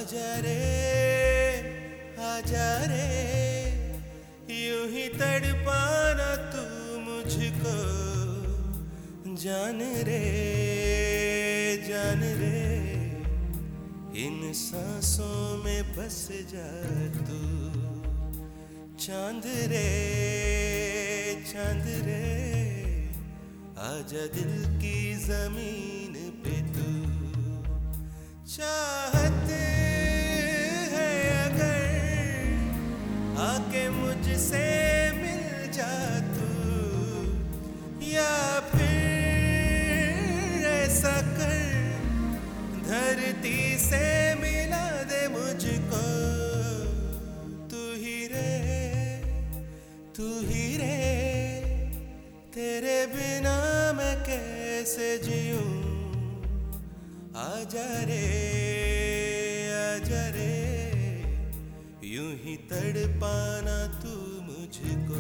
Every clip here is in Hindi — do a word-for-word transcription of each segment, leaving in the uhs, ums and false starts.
आजा रे आजा रे, यूं ही तड़पाना तू मुझको, जान रे जान रे, इन सांसों में बस जा तू, चांद रे चांद रे, आजा दिल की जमीन पे तू। चाहत है अगर आके मुझसे मिल जा तू, या फिर ऐसा कर धरती से मिला दे मुझको, तू ही रे तू ही रे, तेरे बिना मैं कैसे जीऊं, आजा रे आजा रे, यूं ही तड़पाना तू मुझको।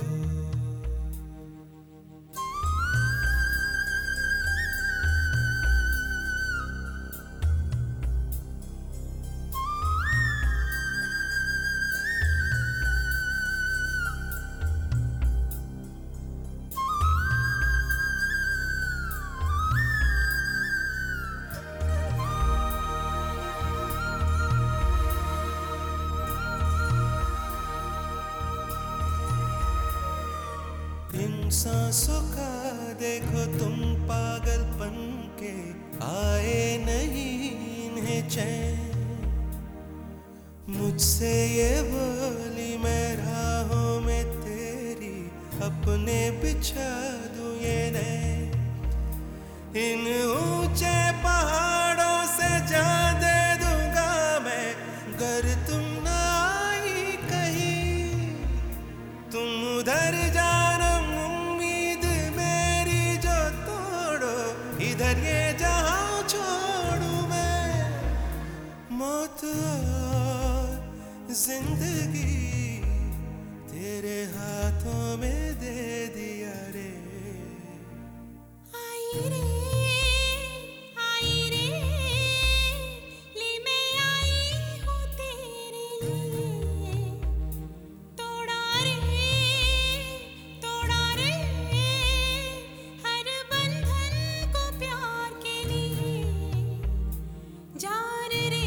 इन सांसों का देखो तुम पागलपन के, आए नहीं इन्हें चैन, मुझसे ये बोली मैं राहों में तेरी अपने बिछा दूं ये नैन, इन ऊंचे पहाड़ों से जा दे दूंगा मैं, गर तुम ना आई कहीं, तुम उधर जाना इधर ये जहां छोड़ूं मैं, मौत और जिंदगी तेरे हाथों में दे दिया रे। आई रे आई रे, ले मैं आई हूँ तेरे लिए, तोड़ा रे तोड़ा रे हर बंधन को प्यार के लिए, जान रे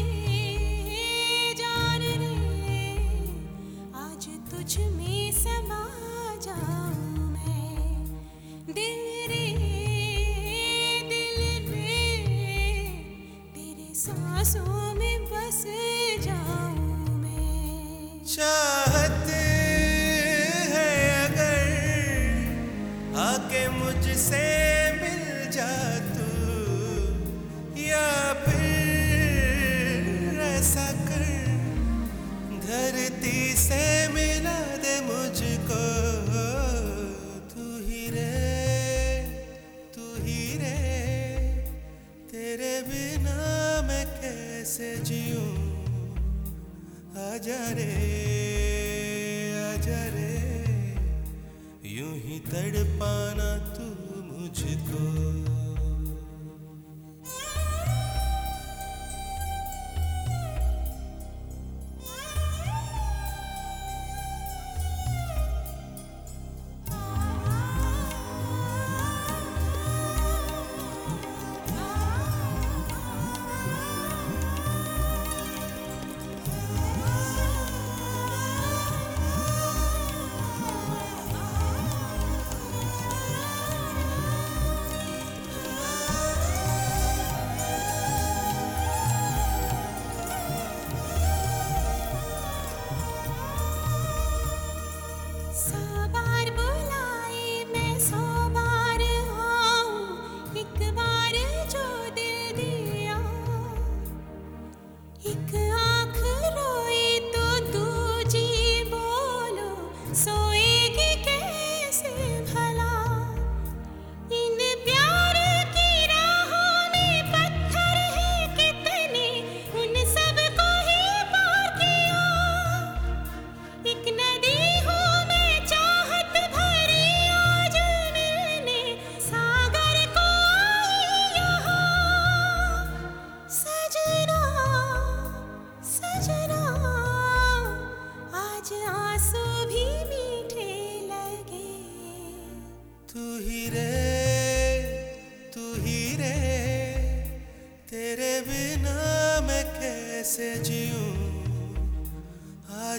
जान रे, आज तुझ में समा जाऊं मैं, दिल रे दिल में तेरे सांसों में बस जाऊं मैं। चाहत है अगर आके मुझसे मिल जा तू, या फिर ऐसा कर धरती से मिला दे मुझको, तू ही रे तू ही रे, तेरे बिना मैं कैसे जीऊं, आजा रे आजा रे, यूं ही तड़पाना तू मुझको।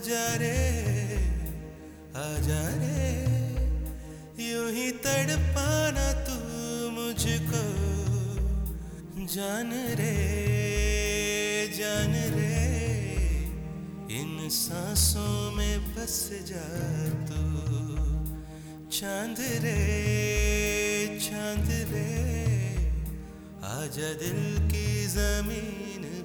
आजा रे आजा रे, यूं ही तड़पाना तू मुझको, जान रे जान रे, इन सांसों में बस जा तू, चांद रे चांद रे, आजा दिल की जमीन